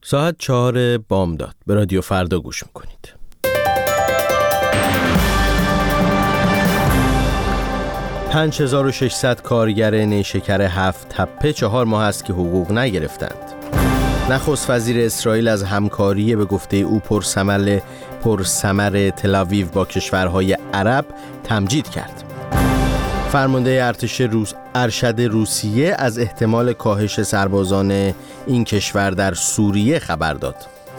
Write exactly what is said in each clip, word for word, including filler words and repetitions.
ساعت چهار بامداد به رادیو فردا گوش میکنید. پنج هزار و ششصد کارگر نیشکر هفت تپه چهار ماه است که حقوق نگرفتند. نخست وزیر اسرائیل از همکاری به گفته او پرثمر پرثمر تل‌آویو با کشورهای عرب تمجید کرد. فرمانده ارتش روس ارشد روسیه از احتمال کاهش سربازان این کشور در سوریه خبر داد.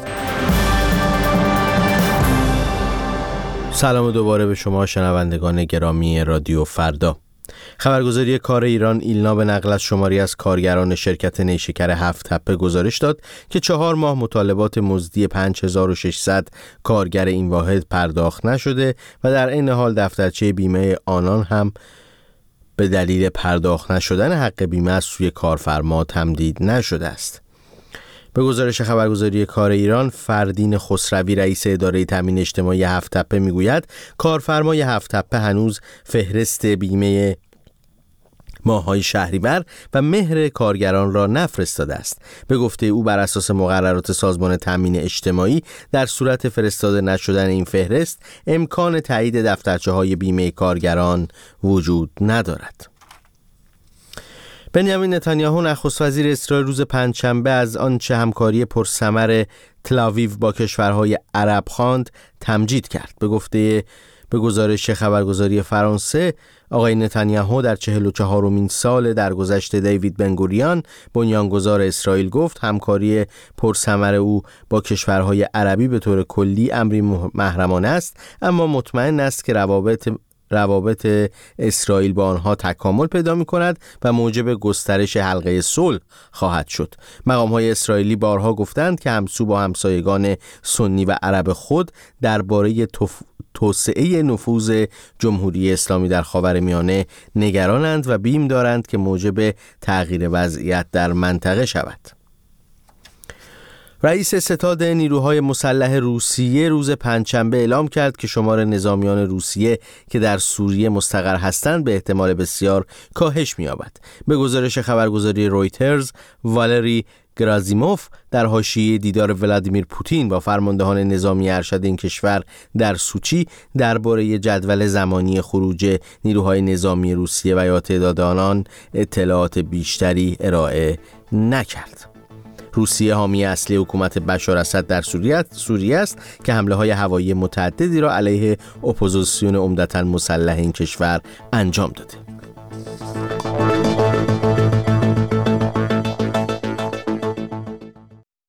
سلام دوباره به شما شنوندگان گرامی رادیو فردا. خبرگزاری کار ایران ایلنا به نقل از شماری از کارگران شرکت نیشکر هفت تپه گزارش داد که چهار ماه مطالبات مزدی پنج هزار و ششصد کارگر این واحد پرداخت نشده و در این حال دفترچه بیمه آنان هم به دلیل پرداخت نشدن حق بیمه از سوی کارفرما تمدید نشده است. به گزارش خبرگزاری کار ایران، فردین خسروی رئیس اداره تامین اجتماعی هفت تپه میگوید کارفرمای هفت تپه هنوز فهرست بیمه ماه‌های شهریور و مهر کارگران را نفرستاده است. به گفته او بر اساس مقررات سازمان تامین اجتماعی در صورت فرستاده نشدن این فهرست امکان تایید دفترچه‌های بیمه کارگران وجود ندارد. بنیامین نتانیاهو نخست وزیر اسرائیل روز پنجشنبه از آنچه همکاری پرثمر تل‌آویو با کشورهای عرب خواند تمجید کرد. به گفته به گزارش خبرگزاری فرانسه، آقای نتانیاهو در چهل و چهارمین سال درگذشت دیوید بنگوریون بنیانگذار اسرائیل گفت همکاری پرثمر او با کشورهای عربی به طور کلی امری محرمانه است، اما مطمئن است که روابط روابط اسرائیل با آنها تکامل پیدا می کند و موجب گسترش حلقه صلح خواهد شد. مقام‌های اسرائیلی بارها گفتند که همسو با همسایگان سنی و عرب خود درباره توف... توسعه نفوذ جمهوری اسلامی در خاورمیانه نگرانند و بیم دارند که موجب تغییر وضعیت در منطقه شود. رئیس ستاد نیروهای مسلح روسیه روز پنجشنبه اعلام کرد که شمار نظامیان روسیه که در سوریه مستقر هستند به احتمال بسیار کاهش می‌یابد. به گزارش خبرگزاری رویترز، والری گرازیموف در حاشیه دیدار ولادیمیر پوتین با فرماندهان نظامی ارشد این کشور در سوچی درباره جدول زمانی خروج نیروهای نظامی روسیه و یا تعداد آنان اطلاعات بیشتری ارائه نکرد. روسیه حامی اصلی حکومت بشار اسد در سوریه است که حمله‌های هوایی متعددی را علیه اپوزیسیون عمدتاً مسلح این کشور انجام داده.